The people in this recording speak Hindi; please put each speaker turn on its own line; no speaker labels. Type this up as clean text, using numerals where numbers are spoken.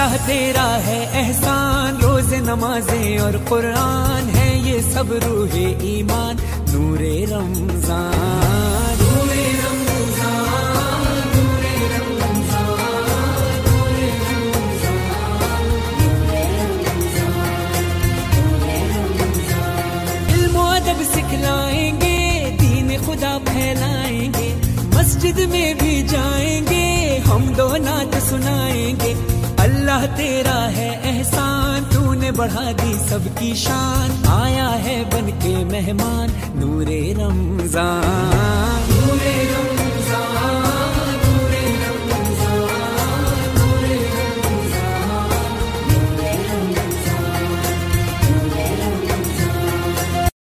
अल्लाह तेरा है एहसान, रोज़े नमाजें और कुरान है ये सब रूहे ईमान, नूरे रमजान, नूरे रमजान, नूरे रमजान, नूरे रमजान, नूरे रमजान। इल्म और अदब सिखलाएंगे, दीन खुदा फैलाएंगे, मस्जिद में भी जाएंगे, हम दो नात सुनाएंगे। अल्लाह तेरा है एहसान, तूने बढ़ा दी सबकी शान, आया है बन के मेहमान, नूरे रमजान।